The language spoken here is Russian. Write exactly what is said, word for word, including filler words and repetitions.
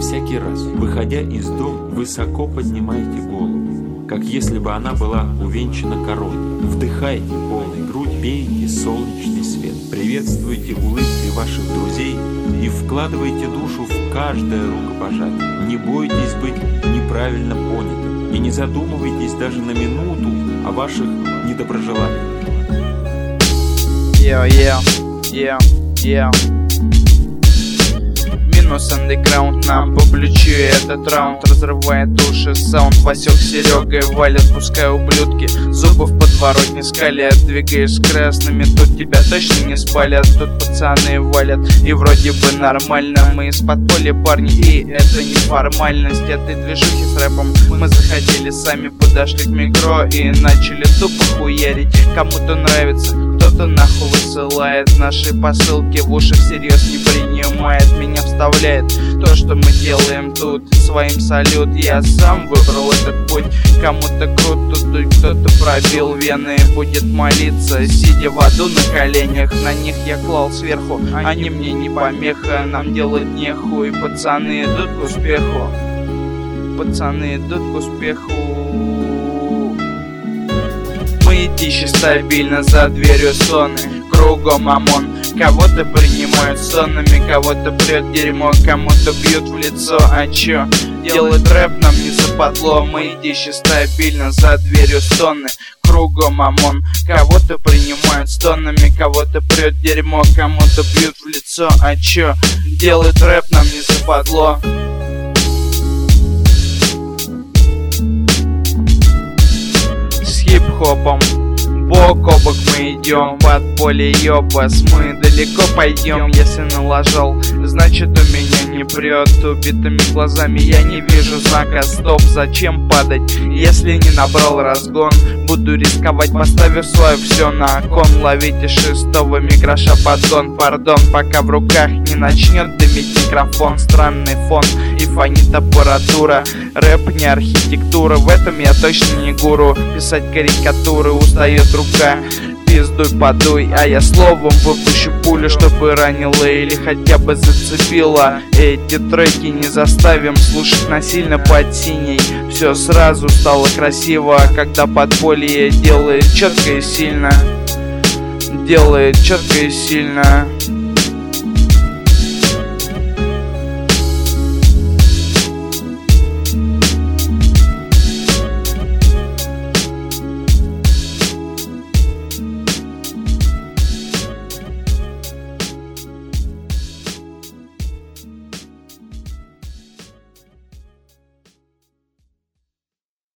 Всякий раз, выходя из дома, высоко поднимайте голову, как если бы она была увенчана короной. Вдыхайте полной грудь, пейте солнечный свет, приветствуйте улыбкой ваших друзей и вкладывайте душу в каждое рукопожатие. Не бойтесь быть неправильно понятым и не задумывайтесь даже на минуту о ваших недоброжеланиях. Yeah, yeah, yeah, yeah. Минус андеграунд нам по плечу, и этот раунд разрывает уши. Саунд Васек Серега и валят, пускай ублюдки зубы в подворотне скалят. Двигаешь красными, тут тебя точно не спалят. Тут пацаны валят, и вроде бы нормально. Мы из подполья парни, и это не формальность. Этой движухи с рэпом мы захотели, сами подошли к микро и начали тупо хуярить. Кому-то нравится, кто-то нахуй высылает наши посылки, в уши всерьез не принимает. Меня вставляет то, что мы делаем тут, своим салют. Я сам выбрал этот путь. Кому-то круто, тут кто-то пробил вены, будет молиться, сидя в аду на коленях. На них я клал сверху, они мне не помеха. Нам делать нехуй, пацаны идут к успеху. Пацаны идут к успеху. Мы тише стабильно, за дверью соны, кругом ОМОН. Кого-то принимают сонными, кого-то прет дерьмо, кому-то бьют в лицо. А чё? Делать рэп нам не западло. Мы тише стабильно, за дверью соны, кругом ОМОН. Кого-то принимают стонами, кого-то прет дерьмо, кому-то бьют в лицо. А чё? Делать рэп нам не западло. Хип-хопом бок о бок мы идем, подполье ёбас, мы далеко пойдем. Если налажал, значит у меня не прет. Убитыми глазами я не вижу знака стоп. Зачем падать, если не набрал разгон? Буду рисковать, поставив свое все на кон. Ловите шестого микроша подгон, пардон, пока в руках не начнет дымить микрофон. Странный фон и фонит аппаратура. Рэп не архитектура, в этом я точно не гуру. Писать карикатуры устает рука. Пиздуй, подуй, а я словом выпущу пулю, чтобы ранила или хотя бы зацепила. Эти треки не заставим слушать насильно под синей. Все сразу стало красиво, когда подполье делает четко и сильно. Делает четко и сильно.